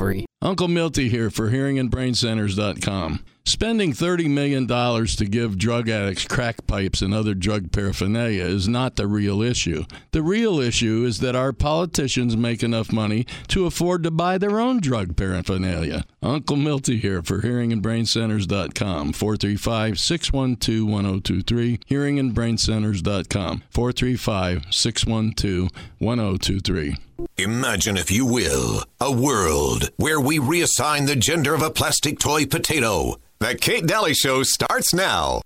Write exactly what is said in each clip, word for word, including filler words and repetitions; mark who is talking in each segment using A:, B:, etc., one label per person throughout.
A: recovery.
B: Uncle Milty here for hearing and brain centers dot com. Spending thirty million dollars to give drug addicts crack pipes and other drug paraphernalia is not the real issue. The real issue is that our politicians make enough money to afford to buy their own drug paraphernalia. Uncle Milty here for hearing and brain centers dot com. four three five, six one two, one zero two three. hearing and brain centers dot com. four three five, six one two, one zero two three.
C: Imagine, if you will, a world where we reassign the gender of a plastic toy potato. The Kate Daly Show starts now.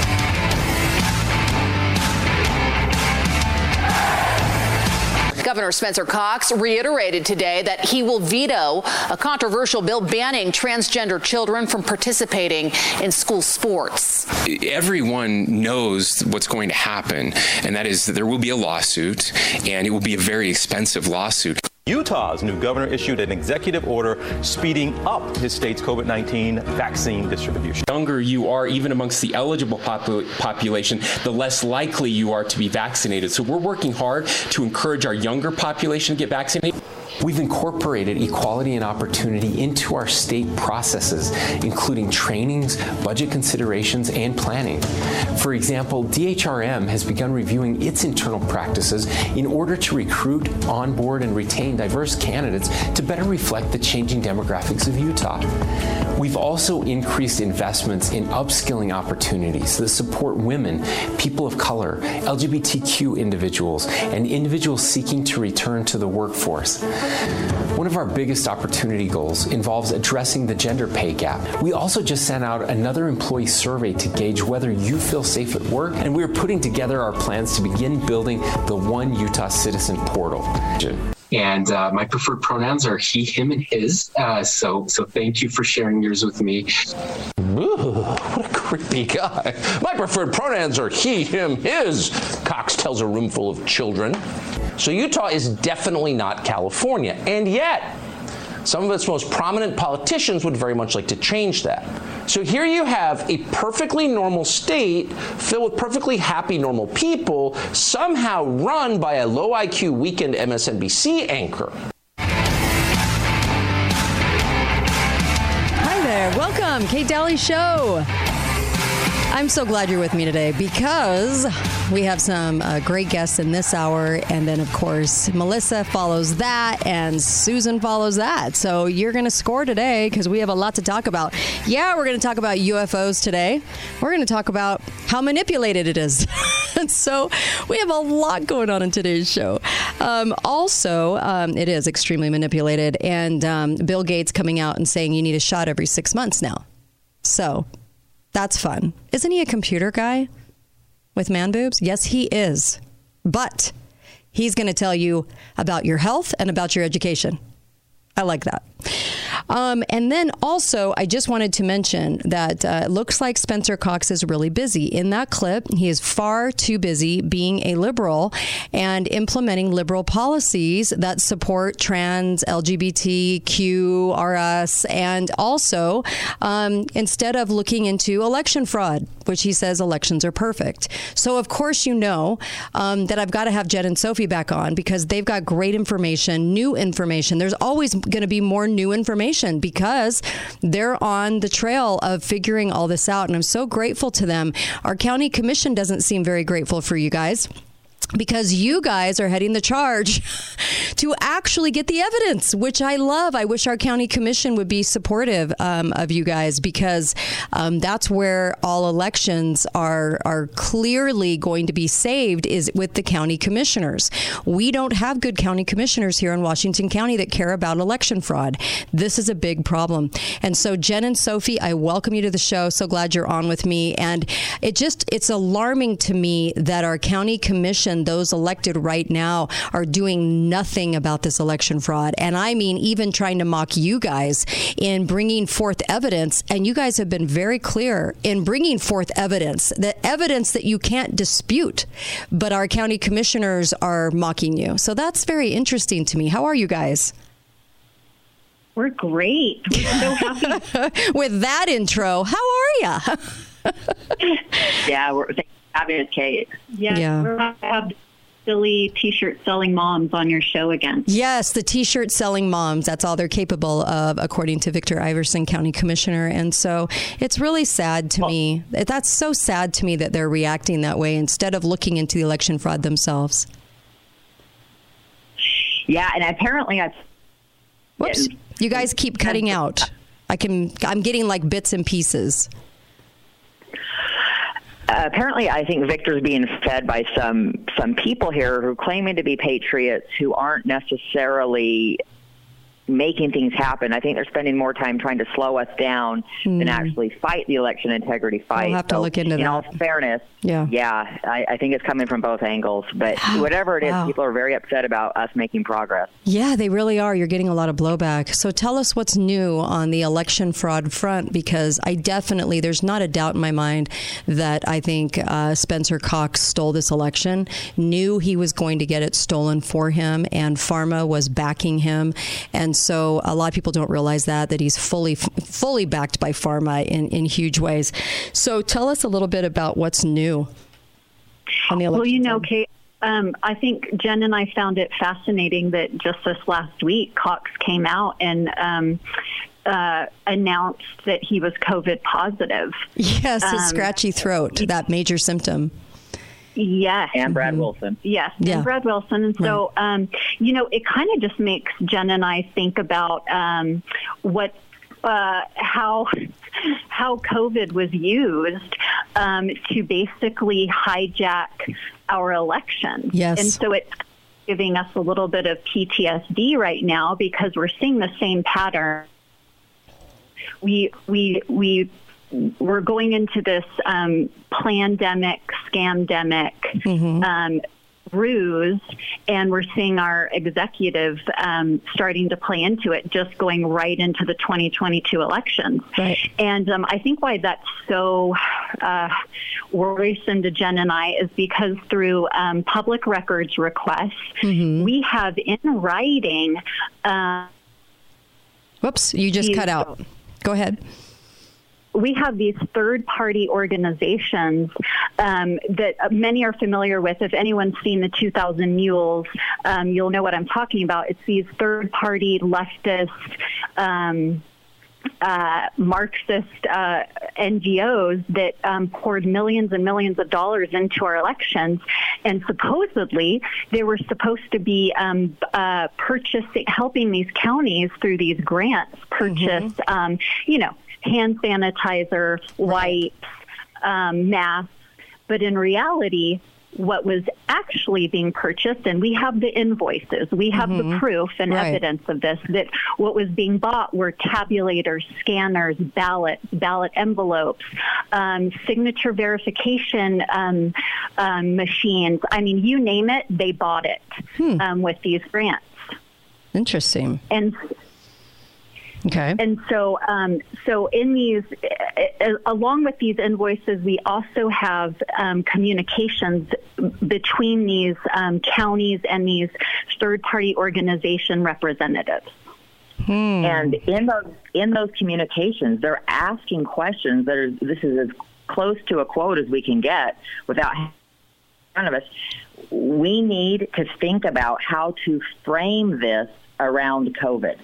D: Governor Spencer Cox reiterated today that he will veto a controversial bill banning transgender children from participating in school sports.
E: Everyone knows what's going to happen, and that is that there will be a lawsuit, and it will be a very expensive lawsuit.
F: Utah's new governor issued an executive order speeding up his state's COVID nineteen vaccine distribution.
E: The younger you are, even amongst the eligible popul- population, the less likely you are to be vaccinated. So we're working hard to encourage our younger population to get vaccinated.
A: We've incorporated equality and opportunity into our state processes, including trainings, budget considerations, and planning. For example, D H R M has begun reviewing its internal practices in order to recruit, onboard, and retain diverse candidates to better reflect the changing demographics of Utah. We've also increased investments in upskilling opportunities that support women, people of color, L G B T Q individuals, and individuals seeking to return to the workforce. One of our biggest opportunity goals involves addressing the gender pay gap. We also just sent out another employee survey to gauge whether you feel safe at work, and we're putting together our plans to begin building the One Utah Citizen portal.
G: And uh, my preferred pronouns are he, him, and his. Uh, so, so thank you for sharing yours with me.
H: Ooh, what a creepy guy. My preferred pronouns are he, him, his, Cox tells a room full of children. So Utah is definitely not California. And yet, some of its most prominent politicians would very much like to change that. So here you have a perfectly normal state filled with perfectly happy, normal people, somehow run by a low I Q weekend M S N B C anchor.
I: Hi there. Welcome, Kate Daly Show. I'm so glad you're with me today because we have some uh, great guests in this hour. And then, of course, Melissa follows that and Susan follows that. So you're going to score today because we have a lot to talk about. Yeah, we're going to talk about U F Os today. We're going to talk about how manipulated it is. And so we have a lot going on in today's show. Um, also, um, it is extremely manipulated. And um, Bill Gates coming out and saying you need a shot every six months now. So that's fun. Isn't he a computer guy with man boobs? Yes, he is. But he's going to tell you about your health and about your education. I like that. Um, and then also, I just wanted to mention that uh, it looks like Spencer Cox is really busy. In that clip, he is far too busy being a liberal and implementing liberal policies that support trans, L G B T Q R S, and also um, instead of looking into election fraud, which he says elections are perfect. So, of course, you know um, that I've got to have Jen and Sophie back on because they've got great information, new information. There's always going to be more new information because they're on the trail of figuring all this out. And I'm so grateful to them. Our county commission doesn't seem very grateful for you guys, because you guys are heading the charge to actually get the evidence, which I love. I wish our county commission would be supportive um, of you guys, because um, that's where all elections are are clearly going to be saved, is with the county commissioners. We don't have good county commissioners here in Washington County that care about election fraud. This is a big problem. And so, Jen and Sophie, I welcome you to the show. So glad you're on with me. And it just, it's alarming to me that our county commission, those elected right now, are doing nothing about this election fraud. And I mean, even trying to mock you guys in bringing forth evidence. And you guys have been very clear in bringing forth evidence, the evidence that you can't dispute. But our county commissioners are mocking you. So that's very interesting to me. How are you guys?
J: We're great. We're so happy.
I: With that intro, how are you?
J: Yeah, we're fabulous, Kate.
I: Yeah. yeah.
J: We're happy. silly T-shirt selling moms on your show again.
I: Yes, the T-shirt selling moms. That's all they're capable of, according to Victor Iverson, County Commissioner. And so it's really sad to me. That's so sad to me that they're reacting that way instead of looking into the election fraud themselves.
K: Yeah, and apparently I've...
I: Whoops. You guys keep cutting out. I can, I'm getting like bits and pieces.
K: Uh, apparently, I think Victor's being fed by some some people here who are claiming to be patriots who aren't necessarily making things happen. I think they're spending more time trying to slow us down mm. than actually fight the election integrity fight.
I: We'll have to
K: so,
I: look into
K: in
I: that.
K: In all fairness,
I: yeah,
K: yeah I, I think it's coming from both angles. But whatever it is,
I: wow.
K: people are very upset about us making progress.
I: Yeah, they really are. You're getting a lot of blowback. So tell us what's new on the election fraud front, because I definitely, there's not a doubt in my mind that I think uh, Spencer Cox stole this election, knew he was going to get it stolen for him, and Pharma was backing him. And so a lot of people don't realize that, that he's fully, fully backed by Pharma in, in huge ways. So tell us a little bit about what's new on the election.
J: Well, you know,
I: front.
J: Kate, um, I think Jen and I found it fascinating that just this last week, Cox came out and um, uh, announced that he was COVID positive.
I: Yes, his
J: um,
I: scratchy throat, that major symptom.
J: Yes.
K: And Brad
J: mm-hmm.
K: Wilson.
J: Yes,
I: yeah.
J: and Brad Wilson. And so, right. um, you know, it kind of just makes Jen and I think about um, what, uh, how, how COVID was used um, to basically hijack our election.
I: Yes.
J: And so it's giving us a little bit of P T S D right now because we're seeing the same pattern. We, we, we, We're going into this um, plandemic, scamdemic mm-hmm. um, ruse, and we're seeing our executive um, starting to play into it, just going right into the twenty twenty-two elections.
I: Right.
J: And um, I think why that's so uh, worrisome to Jen and I is because through um, public records requests, mm-hmm. we have in writing... Uh,
I: Whoops, you just cut out. Go ahead.
J: We have these third-party organizations um, that many are familiar with. If anyone's seen the two thousand Mules, um, you'll know what I'm talking about. It's these third-party leftist, um, uh, Marxist uh, N G Os that um, poured millions and millions of dollars into our elections. And supposedly, they were supposed to be um, uh, purchasing, helping these counties through these grants purchase, mm-hmm. um, you know, hand sanitizer, wipes, um, masks. But in reality, what was actually being purchased, and we have the invoices, we have mm-hmm. the proof and right. evidence of this, that what was being bought were tabulators, scanners, ballots, ballot envelopes, um, signature verification um, um, machines. I mean, you name it, they bought it hmm. um, with these grants.
I: Interesting.
J: And
I: Okay.
J: And so, um, so in these, uh, along with these invoices, we also have um, communications between these um, counties and these third-party organization representatives.
K: Hmm. And in those in those communications, they're asking questions that are. This is as close to a quote as we can get without in front of us. We need to think about how to frame this around COVID.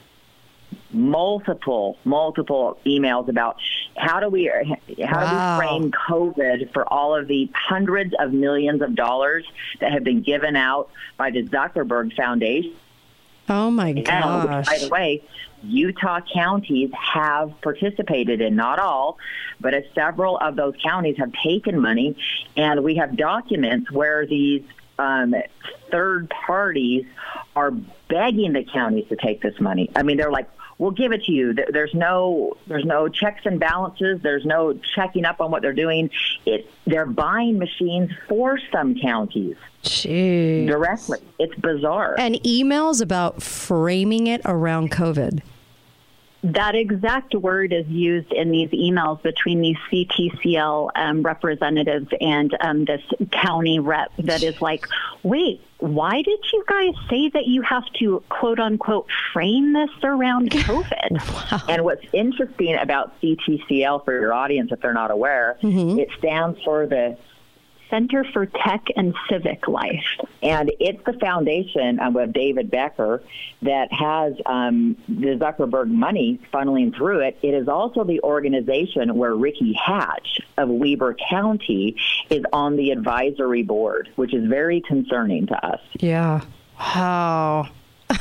K: Multiple, multiple emails about how do we how wow. do we frame COVID for all of the hundreds of millions of dollars that have been given out by the Zuckerberg Foundation.
I: Oh my gosh!
K: And, by the way, Utah counties have participated in, not all, but as several of those counties have taken money, and we have documents where these um, third parties are begging the counties to take this money. I mean, they're like, we'll give it to you. There's no, there's no checks and balances. There's no checking up on what they're doing. It, they're buying machines for some counties.
I: Jeez.
K: Directly. It's bizarre.
I: And emails about framing it around COVID.
J: That exact word is used in these emails between these C T C L um, representatives and um, this county rep that is like, wait, why did you guys say that you have to, quote unquote, frame this around COVID?
K: Wow. And what's interesting about C T C L, for your audience if they're not aware, mm-hmm. it stands for the
J: Center for Tech and Civic Life.
K: And it's the foundation of David Becker that has um, the Zuckerberg money funneling through it. It is also the organization where Ricky Hatch of Weber County is on the advisory board, which is very concerning to us.
I: Yeah. Wow.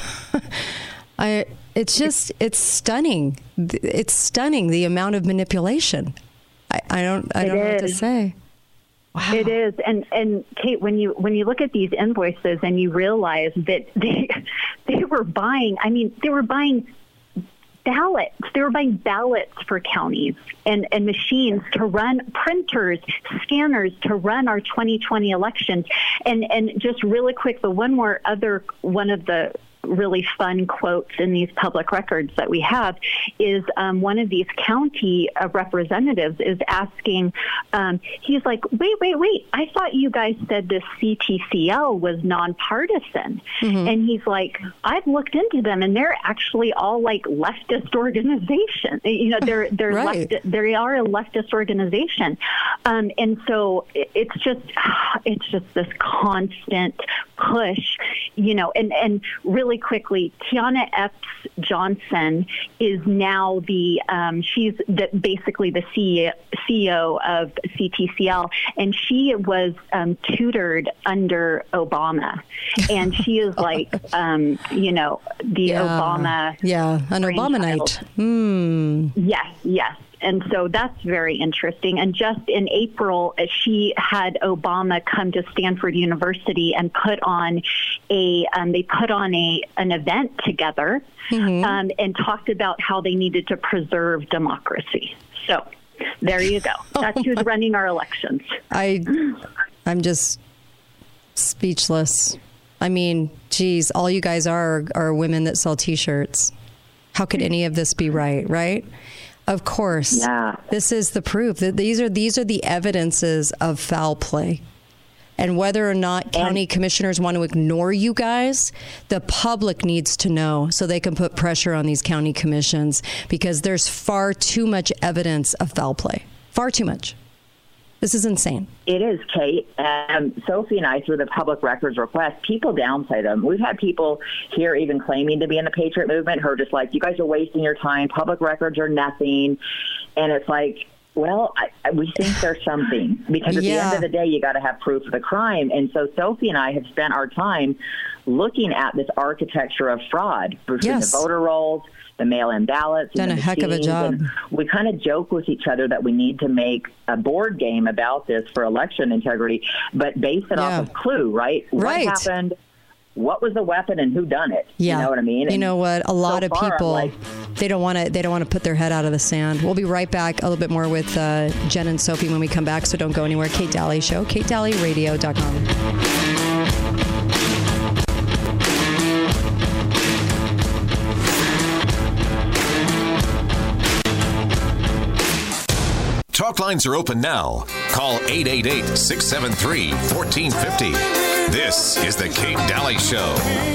I: I. It's just, it's stunning. It's stunning, the amount of manipulation. I, I don't, I don't know what to say. Wow.
J: It is. And, and Kate, when you, when you look at these invoices and you realize that they, they were buying, I mean, they were buying ballots. They were buying ballots for counties and, and machines to run, printers, scanners to run our twenty twenty elections. And, and just really quick, the one more other, one of the really fun quotes in these public records that we have is um, one of these county uh, representatives is asking, um, he's like, wait, wait, wait, I thought you guys said this C T C L was nonpartisan. Mm-hmm. And he's like, I've looked into them and they're actually all like leftist organization. You know, they're, they're
I: right.
J: left, they are a leftist organization. Um, and so it, it's just, it's just this constant push, you know, and, and really quickly, Tiana Epps Johnson is now the, um, she's the, basically the C E O of C T C L, and she was um, tutored under Obama. And she is like, um, you know, the
I: yeah.
J: Obama.
I: Yeah, an Obamanite. Hmm.
J: Yes, yes. And so that's very interesting. And just in April, she had Obama come to Stanford University and put on a, um, they put on a an event together mm-hmm. um, and talked about how they needed to preserve democracy. So there you go. That's who's running our elections.
I: I, I'm just speechless. I mean, geez, all you guys are are women that sell T-shirts. How could any of this be right, right? Of course.
K: Yeah.
I: This is the proof. That these are these are the evidences of foul play. And whether or not county and, commissioners want to ignore you guys, the public needs to know so they can put pressure on these county commissions, because there's far too much evidence of foul play. Far too much. This is insane.
K: It is, Kate. Um, Sophie and I, through the public records request, people downplay them. We've had people here even claiming to be in the Patriot movement who are just like, you guys are wasting your time. Public records are nothing. And it's like, well, I, I, we think there's something. Because at yeah. the end of the day, you got to have proof of the crime. And so Sophie and I have spent our time looking at this architecture of fraud between yes. the voter rolls, the mail-in ballots.
I: Done a heck of a job.
K: And we kind of joke with each other that we need to make a board game about this for election integrity, but base it
I: yeah.
K: off of clue, right?
I: Right.
K: What happened? What was the weapon, and who done it?
I: Yeah.
K: You know what I mean?
I: And you know what? A lot
K: so
I: of
K: far,
I: people,
K: like,
I: they don't want to. They don't want to put their head out of the sand. We'll be right back. A little bit more with uh, Jen and Sophie when we come back. So don't go anywhere. Kate Daly Show. Kate Daly Radio dot com.
C: Talk lines are open now. Call eight eight eight, six seven three, one four five zero. This is the Kate Daly Show.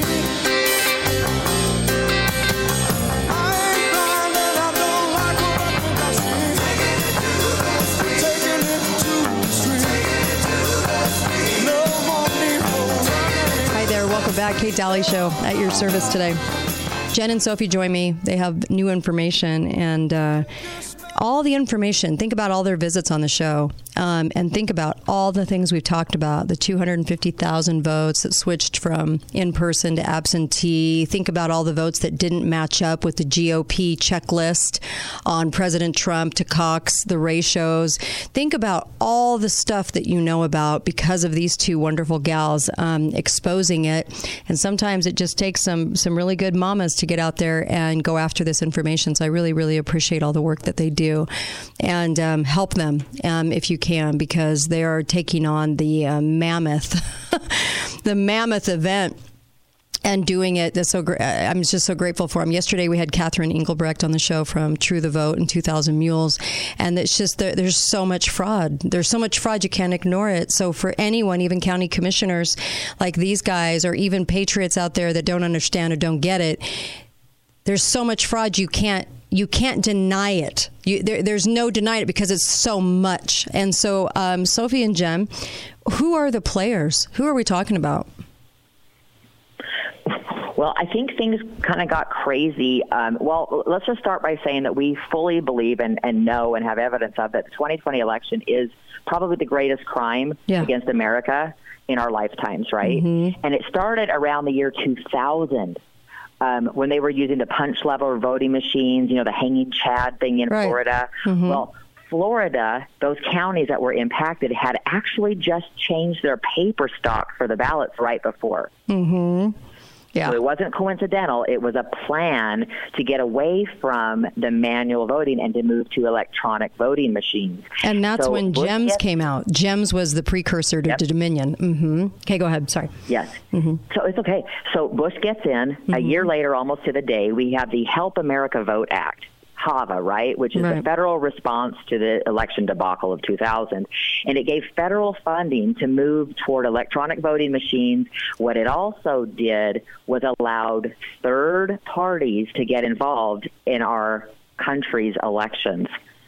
I: Hi there. Welcome back. Kate Daly Show at your service today. Jen and Sophie join me. They have new information and uh, all the information. Think about all their visits on the show um, and think about all the things we've talked about, the two hundred fifty thousand votes that switched from in-person to absentee. Think about all the votes that didn't match up with the G O P checklist on President Trump to Cox, the ratios. Think about all the stuff that you know about because of these two wonderful gals um, exposing it. And sometimes it just takes some, some really good mamas to get out there and go after this information. So I really, really appreciate all the work that they do. And um, help them um, if you can, because they are taking on the uh, mammoth, the mammoth event. And doing it, that's so great. I'm just so grateful for them. Yesterday, we had Catherine Engelbrecht on the show from True the Vote and two thousand Mules. And it's just, there, there's so much fraud. There's so much fraud, you can't ignore it. So for anyone, even county commissioners like these guys, or even patriots out there that don't understand or don't get it, there's so much fraud, you can't You can't deny it. You, there, there's no denying it because it's so much. And so, um, Sophie and Jen, who are the players? Who are we talking about?
K: Well, I think things kind of got crazy. Um, well, let's just start by saying that we fully believe and, and know and have evidence of that the twenty twenty election is probably the greatest crime yeah. against America in our lifetimes, right? Mm-hmm. And it started around the year two thousand um, when they were using the punch level voting machines, you know, the hanging Chad thing in right. Florida. Mm-hmm. Well, Florida, those counties that were impacted had actually just changed their paper stock for the ballots right before.
I: Mm-hmm. Yeah.
K: So it wasn't coincidental. It was a plan to get away from the manual voting and to move to electronic voting machines.
I: And that's
K: so
I: when
K: Bush
I: GEMS
K: gets,
I: came out. GEMS was the precursor to, yep. to Dominion. Mm-hmm. Okay, go ahead. Sorry.
K: Yes.
I: Mm-hmm.
K: So it's okay. So Bush gets in. Mm-hmm. A year later, almost to the day, we have the Help America Vote Act. HAVA, right, which is right. the federal response to the election debacle of two thousand. And it gave federal funding to move toward electronic voting machines. What it also did was allowed third parties to get involved in our country's elections.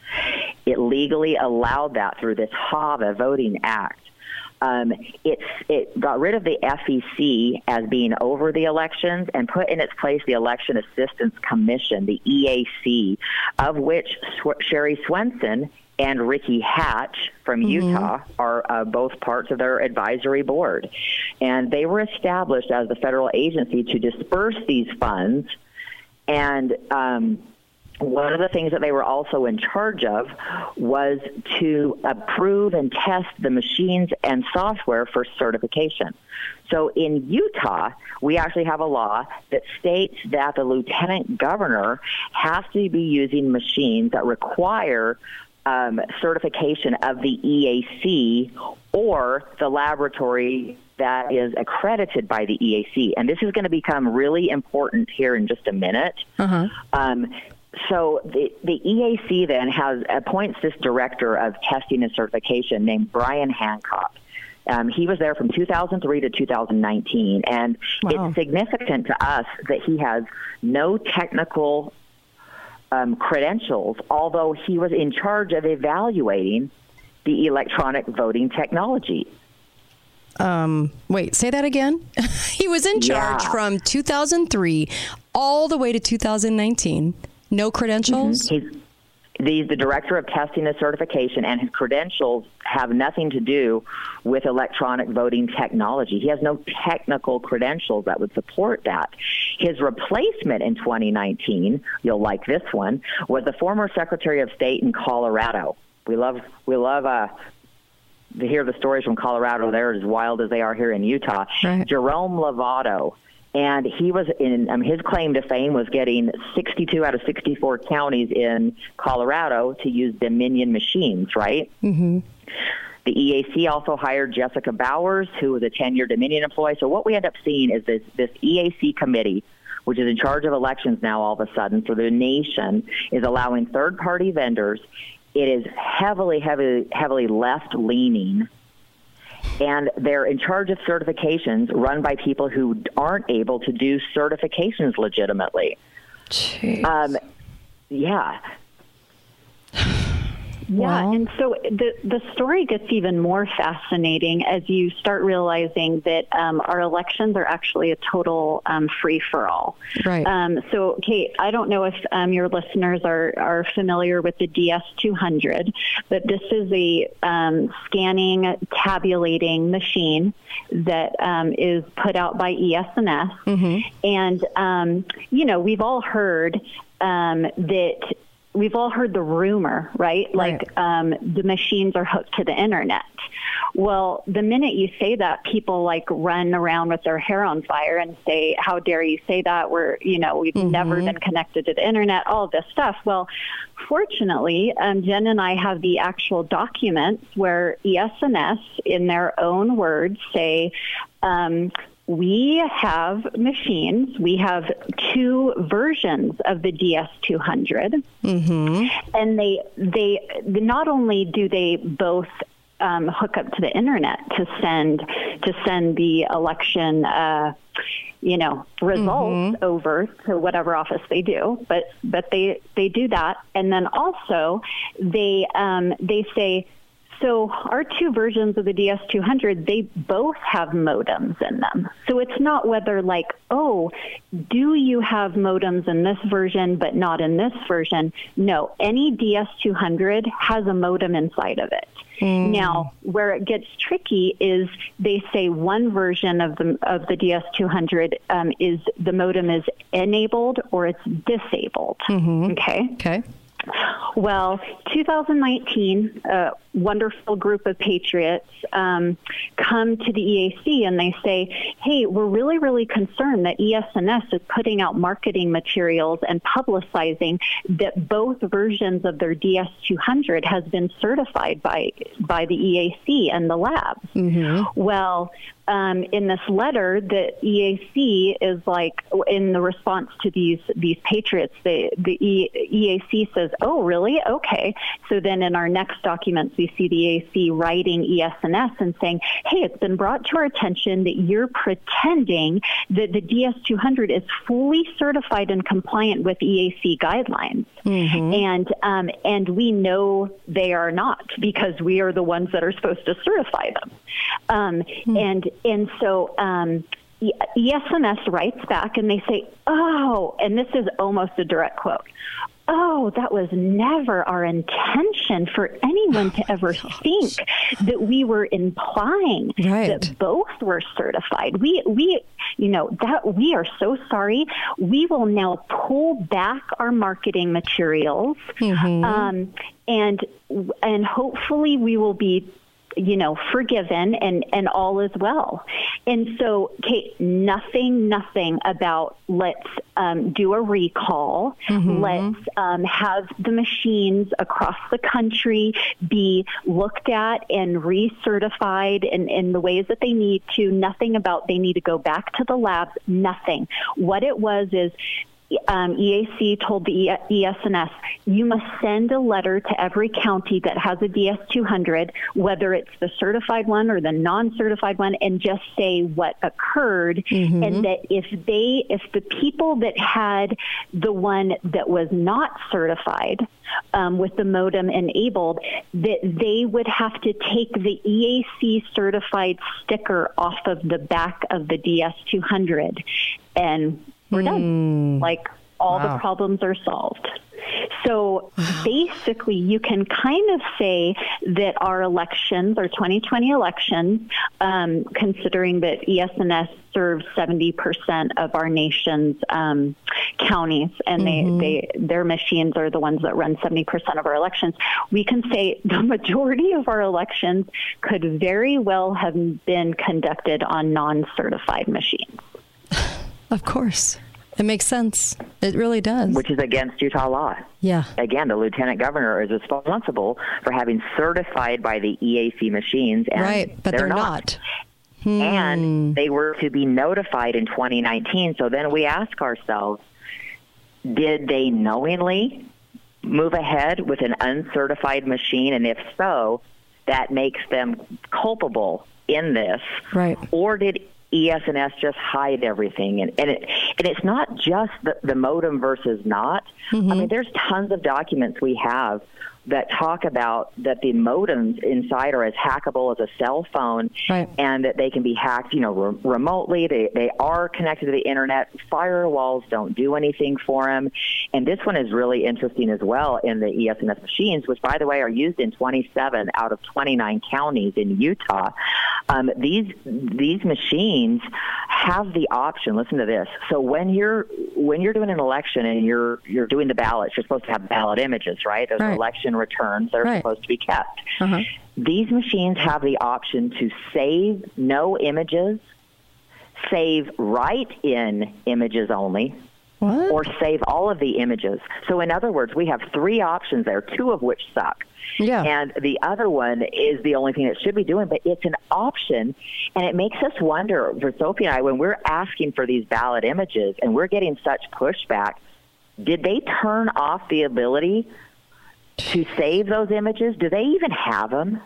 K: It legally allowed that through this HAVA Voting Act. Um, it's, it got rid of the F E C as being over the elections and put in its place the Election Assistance Commission, the E A C, of which Sw- Sherry Swenson and Ricky Hatch from mm-hmm. Utah are uh, both parts of their advisory board. And they were established as the federal agency to disperse these funds. And um, one of the things that they were also in charge of was to approve and test the machines and software for certification. So in Utah, we actually have a law that states that the lieutenant governor has to be using machines that require um, certification of the E A C or the laboratory that is accredited by the E A C. And this is going to become really important here in just a minute. Uh-huh. Um, So the, the E A C then has appoints this director of testing and certification named Brian Hancock. Um, he was there from two thousand three to two thousand nineteen, and wow. it's significant to us that he has no technical um, credentials, although he was in charge of evaluating the electronic voting technology.
I: Um, wait, say that again? He was in charge yeah. from two thousand three all the way to two thousand nineteen. No credentials?
K: Mm-hmm. He's, he's the director of testing and certification, and his credentials have nothing to do with electronic voting technology. He has no technical credentials that would support that. His replacement in twenty nineteen, you'll like this one, was the former Secretary of State in Colorado. We love we love uh, to hear the stories from Colorado. They're as wild as they are here in Utah. Right. Jerome Lovato. And he was in, um, his claim to fame was getting sixty-two out of sixty-four counties in Colorado to use Dominion machines, right? Mm-hmm. The E A C also hired Jessica Bowers, who was a ten-year Dominion employee. So what we end up seeing is this, this E A C committee, which is in charge of elections now all of a sudden for the nation, is allowing third-party vendors. It is heavily, heavily, heavily left-leaning. And they're in charge of certifications run by people who aren't able to do certifications legitimately.
I: Jeez.
K: Um, yeah.
J: Yeah, and so the the story gets even more fascinating as you start realizing that um, our elections are actually a total um, free-for-all.
I: Right.
J: Um, so, Kate, I don't know if um, your listeners are, are familiar with the D S two hundred, but this is a um, scanning, tabulating machine that um, is put out by E S N S. Mm-hmm. And, um, you know, we've all heard um, that... We've all heard the rumor, right?
I: Right.
J: Like um, the machines are hooked to the internet. Well, the minute you say that, people like run around with their hair on fire and say, how dare you say that? We're, you know, we've mm-hmm. never been connected to the internet, all of this stuff. Well, fortunately, um, Jen and I have the actual documents where E S N S, in their own words, say, um, we have machines. We have two versions of the D S two hundred, mm-hmm. and they they not only do they both um, hook up to the internet to send to send the election, uh, you know, results mm-hmm. over to whatever office they do, but but they they do that, and then also they um, they say, So our two versions of the D S two hundred, they both have modems in them. So it's not whether like, oh, do you have modems in this version but not in this version? No, any D S two hundred has a modem inside of it. Mm. Now, where it gets tricky is they say one version of the of the D S two hundred um, is the modem is enabled or it's disabled.
I: Mm-hmm.
J: Okay.
I: Okay.
J: Well, two thousand nineteen, a wonderful group of patriots um, come to the E A C and they say, hey, we're really, really concerned that E S N S is putting out marketing materials and publicizing that both versions of their D S two hundred has been certified by by the E A C and the labs. Mm-hmm. Well, Um, in this letter, the E A C is like, in the response to these these patriots, the, the e, EAC says, oh, really? Okay. So then in our next documents, we see the E A C writing E S N S and saying, hey, it's been brought to our attention that you're pretending that the D S two hundred is fully certified and compliant with E A C guidelines. Mm-hmm. And, um, and we know they are not because we are the ones that are supposed to certify them. Um, mm-hmm. And And so um, E S N S writes back and they say, oh, and this is almost a direct quote, oh, that was never our intention for anyone to ever think that we were implying right. that both were certified. We, we, you know, that we are so sorry. We will now pull back our marketing materials, mm-hmm. um, and and hopefully we will be, you know, forgiven and, and all is well. And so, Kate, nothing, nothing about let's um, do a recall. Mm-hmm. Let's um, have the machines across the country be looked at and recertified in, in the ways that they need to. Nothing about they need to go back to the labs. Nothing. What it was is Um, E A C told the E S N S, you must send a letter to every county that has a D S two hundred, whether it's the certified one or the non-certified one, and just say what occurred. Mm-hmm. And that if they, if the people that had the one that was not certified um, with the modem enabled, that they would have to take the E A C certified sticker off of the back of the D S two hundred. And we're mm. done. Like, all wow. the problems are solved. So basically, you can kind of say that our elections, our twenty twenty elections, um, considering that E S N S serves seventy percent of our nation's um, counties, and mm-hmm. they, they their machines are the ones that run seventy percent of our elections, we can say the majority of our elections could very well have been conducted on non-certified machines.
I: Of course. It makes sense. It really does.
K: Which is against Utah law.
I: Yeah.
K: Again, the lieutenant governor is responsible for having certified by the E A C machines. And
I: right, but they're, they're not. not. Hmm.
K: And they were to be notified in twenty nineteen. So then we ask ourselves, did they knowingly move ahead with an uncertified machine? And if so, that makes them culpable in this.
I: Right.
K: Or did E S N S just hide everything? And, and, it, and it's not just the, the modem versus not. Mm-hmm. I mean, there's tons of documents we have that talk about that the modems inside are as hackable as a cell phone, right. and that they can be hacked, you know, re- remotely. They they are connected to the internet. Firewalls don't do anything for them. And this one is really interesting as well in the E S N S machines, which, by the way, are used in twenty-seven out of twenty-nine counties in Utah. Um, these these machines have the option. Listen to this. So when you're when you're doing an election and you're you're doing the ballots, you're supposed to have ballot images, right? There's right. election returns that are right. supposed to be kept. Uh-huh. These machines have the option to save no images, save write-in images only, what? or save all of the images. So in other words, we have three options there, two of which suck. Yeah. And the other one is the only thing it should be doing, but it's an option, and it makes us wonder, for Sophie and I, when we're asking for these ballot images and we're getting such pushback, did they turn off the ability to save those images? Do they even have them?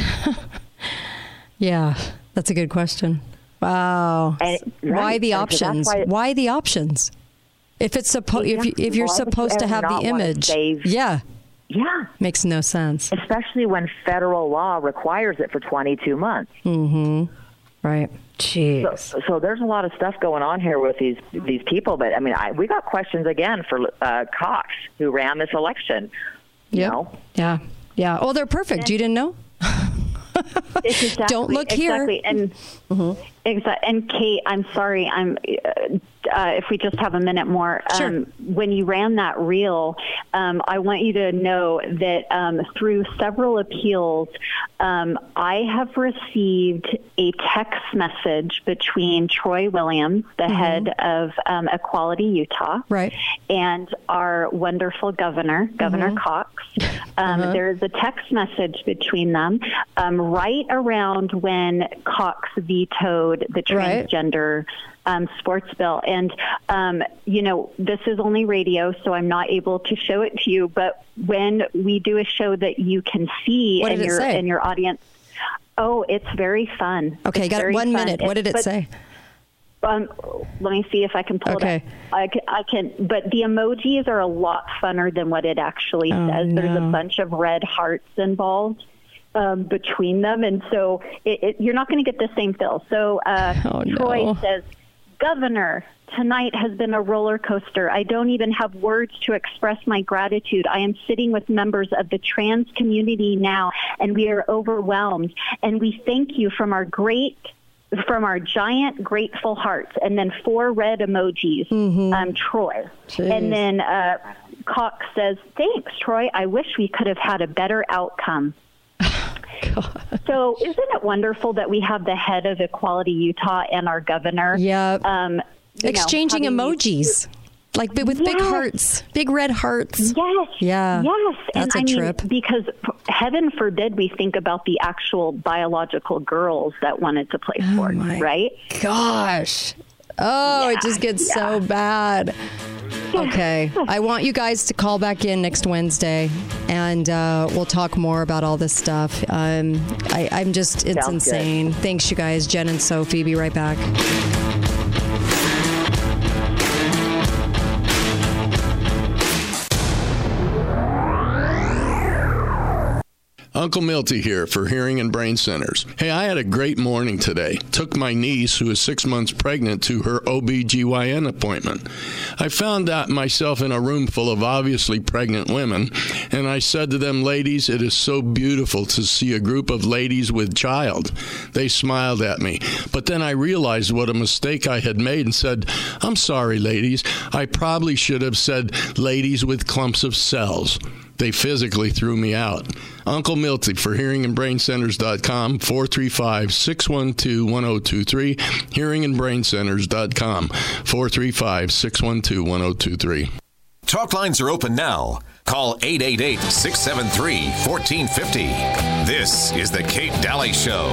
I: Yeah, that's a good question. Wow. And, right. Why the options? So why, why the options? If it's supposed, if you, if you're supposed to have the image, yeah.
K: Yeah.
I: Makes no sense.
K: Especially when federal law requires it for twenty-two months.
I: Mm-hmm. Right. Jeez.
K: So, so there's a lot of stuff going on here with these these people. But, I mean, I, we got questions again for uh, Cox, who ran this election. You
I: yep.
K: know?
I: Yeah. Yeah. Oh, they're perfect. You didn't know?
J: Exactly,
I: Don't look
J: exactly.
I: here.
J: And mm-hmm. exa- and Kate, I'm sorry. I'm. Uh, uh, if we just have a minute more,
I: sure.
J: um, when you ran that reel, um, I want you to know that um, through several appeals, um, I have received a text message between Troy Williams, the mm-hmm. head of um, Equality Utah,
I: right,
J: and our wonderful governor, Governor mm-hmm. Cox. Um, uh-huh. There is a text message between them um, right around when Cox vetoed the transgender right. um, sports bill. And, um, you know, this is only radio, so I'm not able to show it to you. But when we do a show that you can see
I: what
J: in
I: did it
J: your
I: say?
J: in your audience, oh, it's very fun.
I: Okay,
J: it's
I: got it. One
J: fun.
I: minute. What did it
J: but,
I: say?
J: Um, let me see if I can pull
I: okay.
J: it up. I can, I can, but the emojis are a lot funner than what it actually
I: oh,
J: says.
I: No.
J: There's a bunch of red hearts involved um, between them, and so it, it, you're not going to get the same feel. So uh,
I: oh,
J: Troy
I: no.
J: says, Governor, tonight has been a roller coaster. I don't even have words to express my gratitude. I am sitting with members of the trans community now, and we are overwhelmed. And we thank you from our great from our giant grateful hearts, and then four red emojis, mm-hmm. um, Troy.
I: Jeez.
J: And then uh, Cox says, thanks, Troy. I wish we could have had a better outcome.
I: God.
J: So isn't it wonderful that we have the head of Equality Utah and our governor
I: yeah.
J: um,
I: exchanging
J: know,
I: emojis?
J: These-
I: Like with
J: yes.
I: big hearts, big red hearts.
J: Yes.
I: Yeah.
J: Yes.
I: That's
J: and
I: a
J: I
I: trip.
J: mean, because heaven forbid we think about the actual biological girls that wanted to play
I: oh
J: sports,
I: my
J: right?
I: Gosh. Oh,
J: yeah.
I: it just gets
J: yeah.
I: so bad. Okay. I want you guys to call back in next Wednesday, and uh, we'll talk more about all this stuff. Um, I, I'm just, it's
K: Sounds
I: insane.
K: good.
I: Thanks, you guys. Jen and Sophie. Be right back.
B: Uncle Milty here for Hearing and Brain Centers. Hey, I had a great morning today. Took my niece, who is six months pregnant, to her O B G Y N appointment. I found out myself in a room full of obviously pregnant women, and I said to them, ladies, it is so beautiful to see a group of ladies with child. They smiled at me, but then I realized what a mistake I had made and said, I'm sorry, ladies. I probably should have said ladies with clumps of cells. They physically threw me out. Uncle Milty for hearing and brain centers dot com, four three five, six one two, one zero two three, hearing and brain centers dot com, four three five, six one two, one zero two three.
C: Talk lines are open now. Call eight eight eight, six seven three, one four five zero. This is The Kate Daly Show.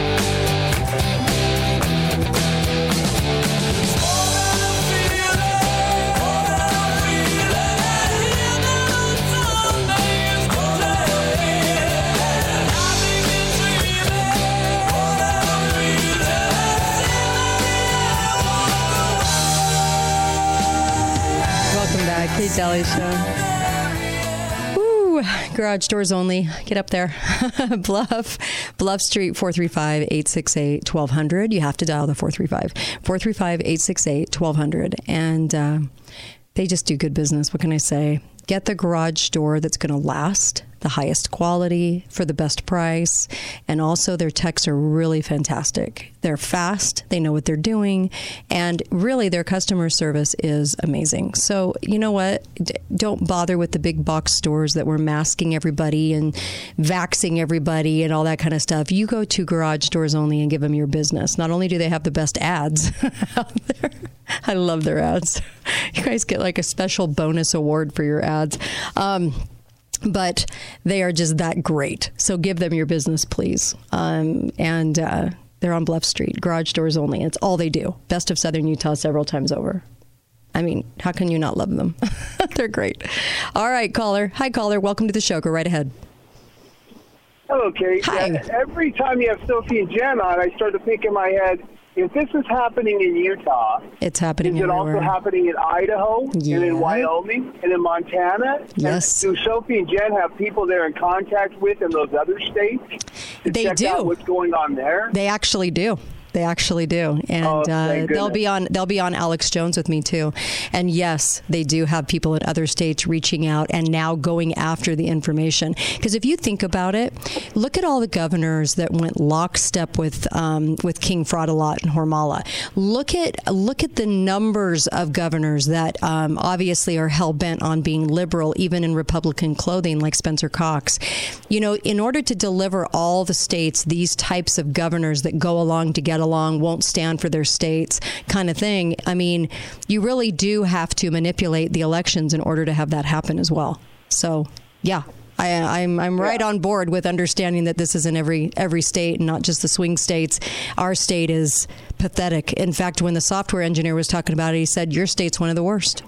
I: Kate Daly Show. Woo! Garage doors only. Get up there. Bluff. Bluff Street, four three five, eight six eight, one two zero zero. You have to dial the four three five. four three five, eight six eight, one two zero zero. And uh, they just do good business. What can I say? Get the garage door that's going to last, the highest quality for the best price. And also their techs are really fantastic. They're fast. They know what they're doing. And really their customer service is amazing. So you know what? D- don't bother with the big box stores that were masking everybody and vaxing everybody and all that kind of stuff. You go to Garage Doors Only and give them your business. Not only do they have the best ads out there, I love their ads. You guys get like a special bonus award for your ads. Um, but they are just that great. So give them your business, please. Um, and uh, they're on Bluff Street, Garage Doors Only. It's all they do. Best of Southern Utah several times over. I mean, how can you not love them? They're great. All right, caller. Hi, caller. Welcome to the show. Go right ahead.
L: Hello, Kate.
I: Hi.
L: Uh, every time you have Sophie and Jen on, I start to think in my head, if this is happening in Utah,
I: it's happening
L: is it
I: everywhere.
L: also happening in Idaho
I: Yeah.
L: and in Wyoming and in Montana?
I: Yes.
L: And do Sophie and Jen have people they're in contact with in those other states to
I: They
L: check
I: do.
L: out what's going on there?
I: They actually do. They actually do, and
L: Oh,
I: uh,
L: thank
I: they'll
L: goodness.
I: be on. They'll be on Alex Jones with me too. And yes, they do have people in other states reaching out and now going after the information. Because if you think about it, look at all the governors that went lockstep with um, with King Fraudelot and Hormala. Look at look at the numbers of governors that um, obviously are hell bent on being liberal, even in Republican clothing, like Spencer Cox. You know, in order to deliver all the states these types of governors that go along to get along, won't stand for their states kind of thing. I mean, you really do have to manipulate the elections in order to have that happen as well. So, yeah, I, I'm I'm right on board with understanding that this is in every every state and not just the swing states. Our state is pathetic. In fact, when the software engineer was talking about it, he said, your state's one of the worst.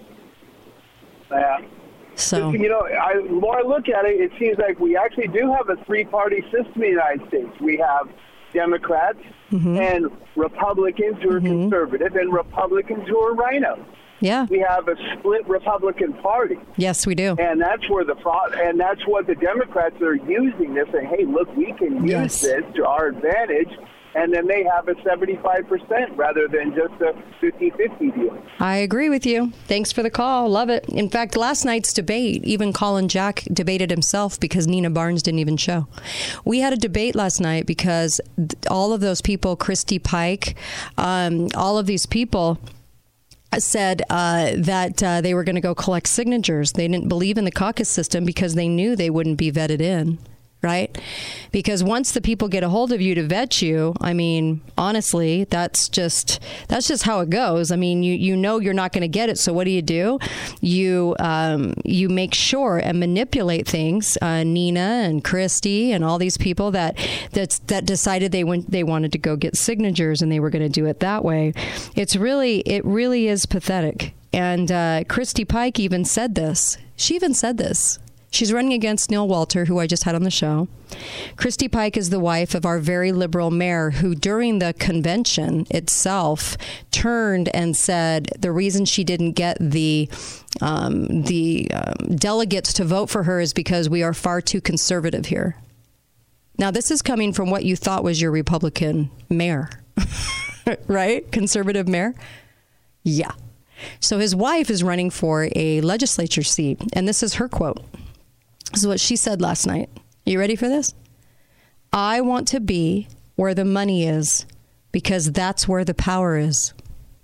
L: Yeah.
I: So,
L: you know, I, the more I look at it, it seems like we actually do have a three-party system in the United States. We have Democrats
I: mm-hmm.
L: and Republicans who are
I: mm-hmm.
L: conservative and Republicans who are rhinos.
I: Yeah.
L: We have a split Republican Party.
I: Yes, we do.
L: And that's where the pro- and that's what the Democrats are using this, saying, hey, look, we can use
I: Yes.
L: this to our advantage. And then they have a seventy-five percent rather than just a fifty-fifty deal.
I: I agree with you. Thanks for the call. Love it. In fact, last night's debate, even Colin Jack debated himself because Nina Barnes didn't even show. We had a debate last night because all of those people, Christy Pike, um, all of these people said uh, that uh, they were going to go collect signatures. They didn't believe in the caucus system because they knew they wouldn't be vetted in. Right? Because once the people get a hold of you to vet you, I mean, honestly, that's just that's just how it goes. I mean, you, you know you're not going to get it. So what do you do? You um, you make sure and manipulate things. Uh, Nina and Christy and all these people that that's, that decided they went they wanted to go get signatures and they were going to do it that way. It's really it really is pathetic. And uh, Christy Pike even said this. She even said this. She's running against Neil Walter, who I just had on the show. Christy Pike is the wife of our very liberal mayor, who during the convention itself turned and said the reason she didn't get the um, the um, delegates to vote for her is because we are far too conservative here. Now, this is coming from what you thought was your Republican mayor, right? Conservative mayor? Yeah. So his wife is running for a legislature seat, and this is her quote. This is what she said last night. You ready for this? I want to be where the money is because that's where the power is.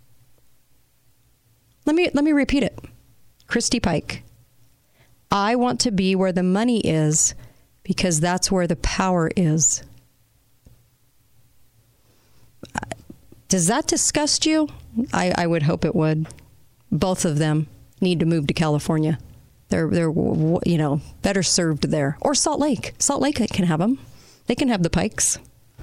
I: Let me let me repeat it. Christy Pike. I want to be where the money is because that's where the power is. Does that disgust you? I, I would hope it would. Both of them need to move to California. They're, they're, you know, better served there. Or Salt Lake. Salt Lake can have them. They can have the Pikes.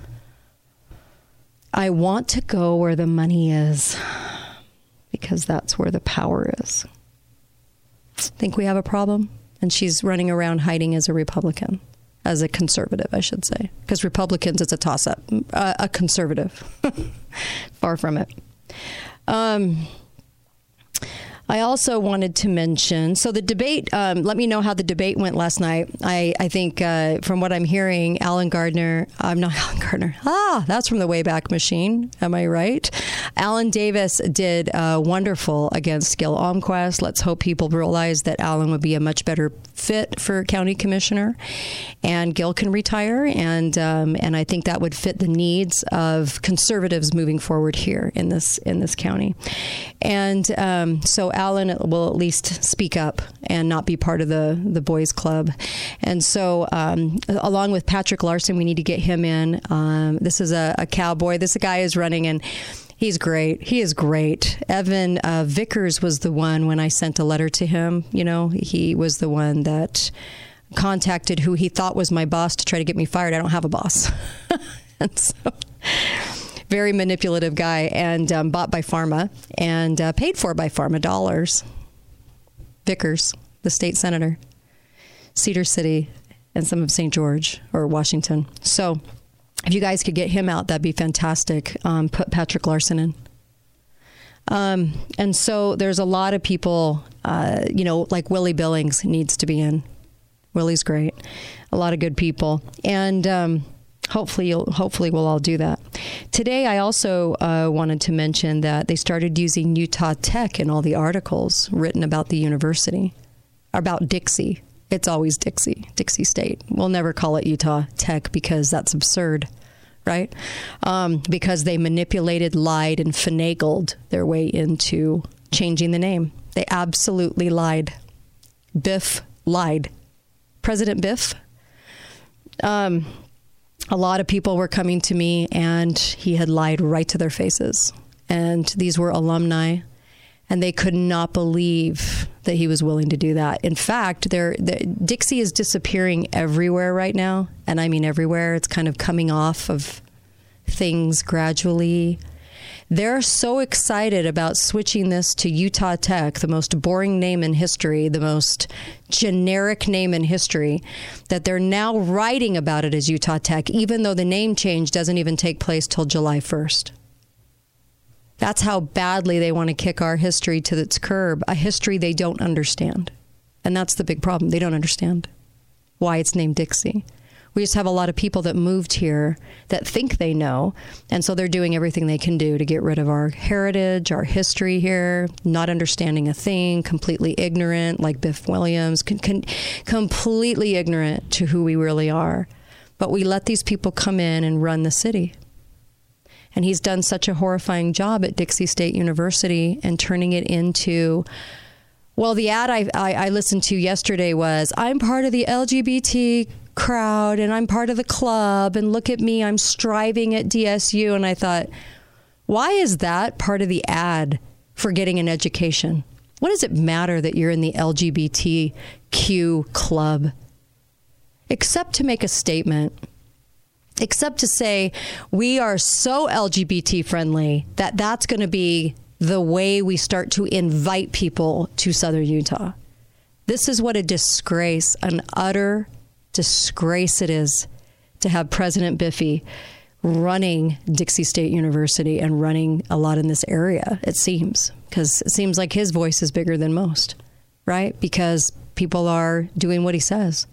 I: I want to go where the money is because that's where the power is. Think we have a problem? And she's running around hiding as a Republican, as a conservative, I should say. Because Republicans, it's a toss-up. Uh, a conservative. Far from it. Um... I also wanted to mention, so the debate, um, let me know how the debate went last night. I, I think uh, from what I'm hearing, Alan Gardner, I'm not Alan Gardner. Ah, that's from the Wayback Machine. Am I right? Alan Davis did uh, wonderful against Gil Almquist. Let's hope people realize that Alan would be a much better fit for county commissioner and Gil can retire. And um, and I think that would fit the needs of conservatives moving forward here in this in this county. And um, so Alan will at least speak up and not be part of the, the boys club. And so um, along with Patrick Larson, we need to get him in. Um, this is a, a cowboy. This guy is running and he's great. He is great. Evan uh, Vickers was the one when I sent a letter to him. You know, he was the one that contacted who he thought was my boss to try to get me fired. I don't have a boss. And so... very manipulative guy and um, bought by Pharma and uh, paid for by Pharma dollars. Vickers, the state senator, Cedar City, and some of Saint George or Washington. So If you guys could get him out, that'd be fantastic. Um, put Patrick Larson in. Um, and so there's a lot of people, uh, you know, like Willie Billings needs to be in. Willie's great. A lot of good people. And um, hopefully, you'll, hopefully we'll all do that. Today, I also uh, wanted to mention that they started using Utah Tech in all the articles written about the university, about Dixie. It's always Dixie, Dixie State. We'll never call it Utah Tech because that's absurd, right? Um, because they manipulated, lied, and finagled their way into changing the name. They absolutely lied. Biff lied. President Biff. Um, a lot of people were coming to me and he had lied right to their faces. And these were alumni and they could not believe that he was willing to do that. In fact, they're, they're, Dixie is disappearing everywhere right now. And I mean everywhere. It's kind of coming off of things gradually. They're so excited about switching this to Utah Tech, the most boring name in history, the most generic name in history, that they're now writing about it as Utah Tech, even though the name change doesn't even take place till July first. That's how badly they want to kick our history to its curb, a history they don't understand. And that's the big problem. They don't understand why it's named Dixie. We just have a lot of people that moved here that think they know. And so they're doing everything they can do to get rid of our heritage, our history here, not understanding a thing, completely ignorant, like Biff Williams, con- con- completely ignorant to who we really are. But we let these people come in and run the city. And he's done such a horrifying job at Dixie State University and turning it into... Well, the ad I, I, I listened to yesterday was, I'm part of the L G B T crowd and I'm part of the club and look at me, I'm striving at D S U. And I thought, why is that part of the ad for getting an education? What does it matter that you're in the L G B T Q club? Except to make a statement. Except to say, we are so L G B T friendly that that's going to be the way we start to invite people to Southern Utah. This is what a disgrace, an utter disgrace it is to have President Biffy running Dixie State University and running a lot in this area, it seems, because it seems like his voice is bigger than most, right? Because people are doing what he says.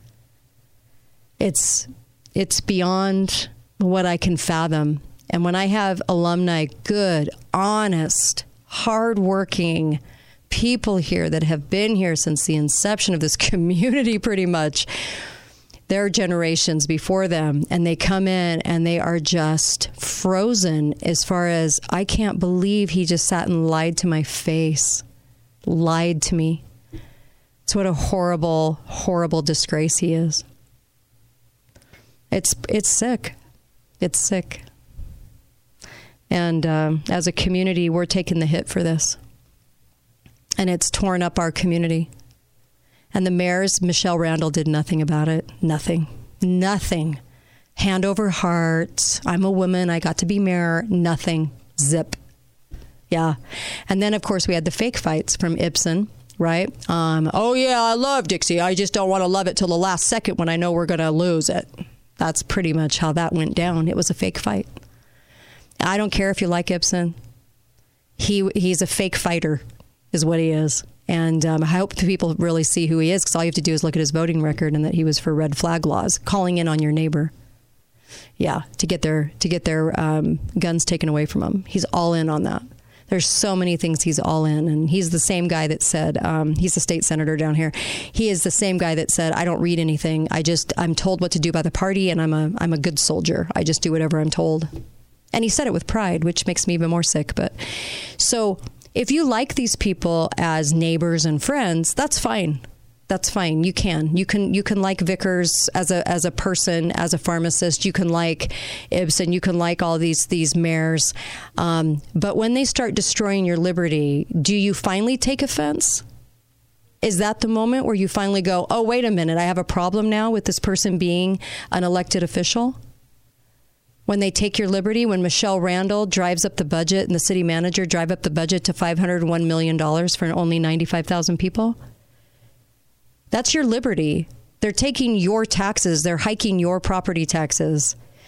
I: It's it's beyond what I can fathom. And when I have alumni, good, honest, hardworking people here that have been here since the inception of this community, pretty much, their generations before them, and they come in and they are just frozen as far as, I can't believe he just sat and lied to my face, lied to me. It's what a horrible, horrible disgrace he is. It's it's sick. It's sick. And um, as a community, we're taking the hit for this. And it's torn up our community. And the mayor's, Michelle Randall, did nothing about it. Nothing. Nothing. Hand over heart. I'm a woman. I got to be mayor. Nothing. Zip. Yeah. And then, of course, we had the fake fights from Ibsen, right? Um, oh, yeah, I love Dixie. I just don't want to love it till the last second when I know we're going to lose it. That's pretty much how that went down. It was a fake fight. I don't care if you like Ibsen. He He's a fake fighter is what he is. And um, I hope the people really see who he is, because all you have to do is look at his voting record and that he was for red flag laws, calling in on your neighbor. Yeah, to get their to get their um, guns taken away from him. He's all in on that. There's so many things he's all in. And he's the same guy that said, um, he's a state senator down here. He is the same guy that said, I don't read anything. I just, I'm told what to do by the party, and I'm a I'm a good soldier. I just do whatever I'm told. And he said it with pride, which makes me even more sick. But so if you like these people as neighbors and friends, that's fine. That's fine. You can. You can you can like Vickers as a as a person, as a pharmacist. You can like Ibsen. You can like all these these mayors. Um, but when they start destroying your liberty, do you finally take offense? Is that the moment where you finally go, oh, wait a minute, I have a problem now with this person being an elected official? When they take your liberty, when Michelle Randall drives up the budget and the city manager drive up the budget to five hundred one million dollars for only ninety-five thousand people? That's your liberty. They're taking your taxes. They're hiking your property taxes.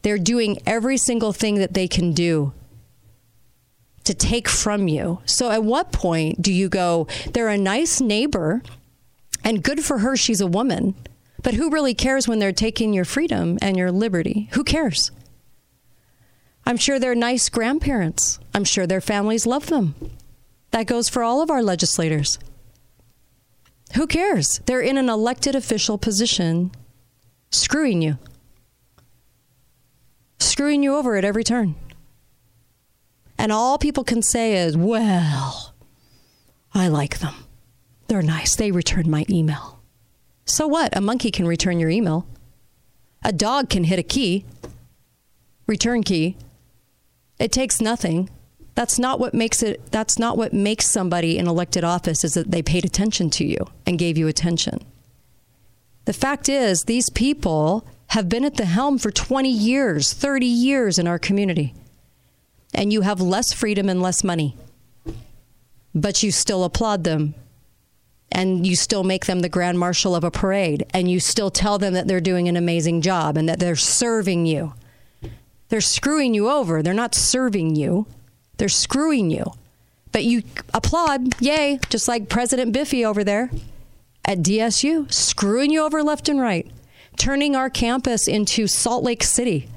I: They're doing every single thing that they can do to take from you. So at what point do you go, they're a nice neighbor and good for her, she's a woman, but who really cares when they're taking your freedom and your liberty? Who cares? I'm sure they're nice grandparents. I'm sure their families love them. That goes for all of our legislators. Who cares? They're in an elected official position screwing you. Screwing you over at every turn. And all people can say is, well, I like them. They're nice. They return my email. So what? A monkey can return your email. A dog can hit a key, return key. It takes nothing. That's not what makes it. That's not what makes somebody in elected office, is that they paid attention to you and gave you attention. The fact is, these people have been at the helm for twenty years, thirty years in our community. And you have less freedom and less money. But you still applaud them. And you still make them the grand marshal of a parade. And you still tell them that they're doing an amazing job and that they're serving you. They're screwing you over. They're not serving you. They're screwing you. But you applaud, yay, just like President Biffy over there at D S U, screwing you over left and right, turning our campus into Salt Lake City.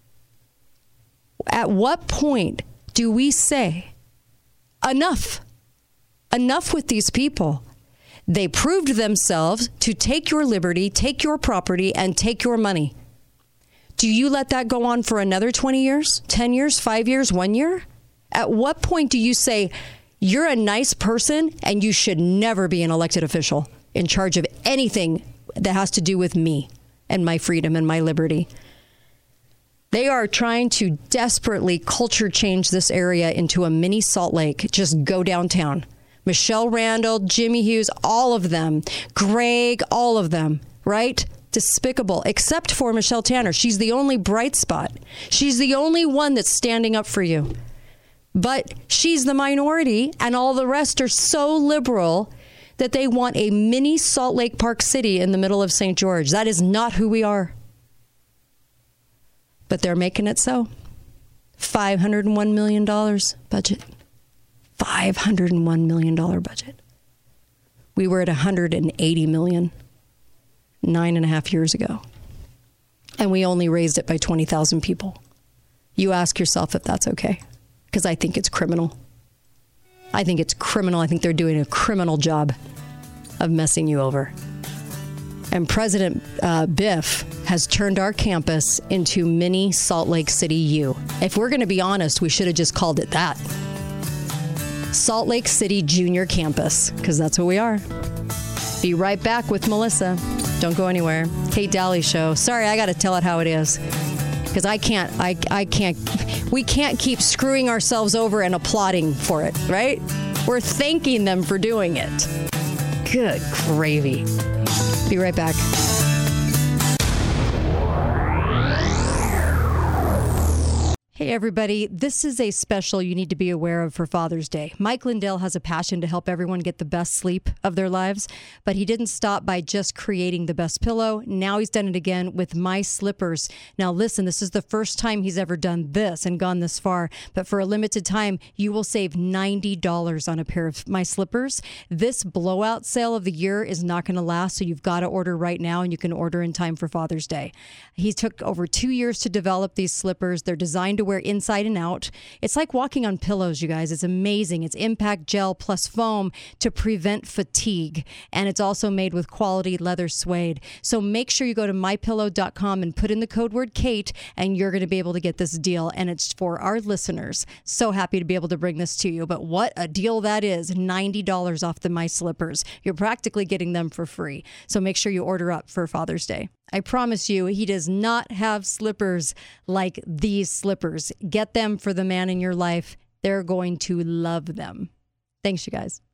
I: At what point do we say, enough, enough with these people? They proved themselves to take your liberty, take your property, and take your money. Do you let that go on for another twenty years, ten years, five years, one year? At what point do you say, you're a nice person and you should never be an elected official in charge of anything that has to do with me and my freedom and my liberty? They are trying to desperately culture change this area into a mini Salt Lake. Just go downtown. Michelle Randall, Jimmy Hughes, all of them. Greg, all of them, right? Despicable, except for Michelle Tanner. She's the only bright spot. She's the only one that's standing up for you. But she's the minority, and all the rest are so liberal that they want a mini Salt Lake Park City in the middle of Saint George. That is not who we are. But they're making it so. five hundred one million dollars budget. five hundred one million dollars budget. We were at one hundred eighty million dollars nine and a half years ago. And we only raised it by twenty thousand people. You ask yourself if that's okay. Because I think it's criminal. I think it's criminal. I think they're doing a criminal job of messing you over. And President uh, Biff has turned our campus into mini Salt Lake City U. If we're going to be honest, we should have just called it that. Salt Lake City Junior Campus, because that's what we are. Be right back with Melissa. Don't go anywhere. Kate Daly Show. Sorry, I got to tell it how it is. Because I can't, I, I can't, we can't keep screwing ourselves over and applauding for it, right? We're thanking them for doing it. Good gravy. Be right back. Hey, everybody. This is a special you need to be aware of for Father's Day. Mike Lindell has a passion to help everyone get the best sleep of their lives, but he didn't stop by just creating the best pillow. Now he's done it again with My Slippers. Now, listen, this is the first time he's ever done this and gone this far, but for a limited time, you will save ninety dollars on a pair of My Slippers. This blowout sale of the year is not going to last, so you've got to order right now, and you can order in time for Father's Day. He took over two years to develop these slippers. They're designed to wear inside and out. It's like walking on pillows, you guys. It's amazing. It's impact gel plus foam to prevent fatigue. And it's also made with quality leather suede. So make sure you go to my pillow dot com and put in the code word Kate, and you're going to be able to get this deal. And it's for our listeners. So happy to be able to bring this to you. But what a deal that is. ninety dollars off the My Slippers. You're practically getting them for free. So make sure you order up for Father's Day. I promise you, he does not have slippers like these slippers. Get them for the man in your life. They're going to love them. Thanks, you guys.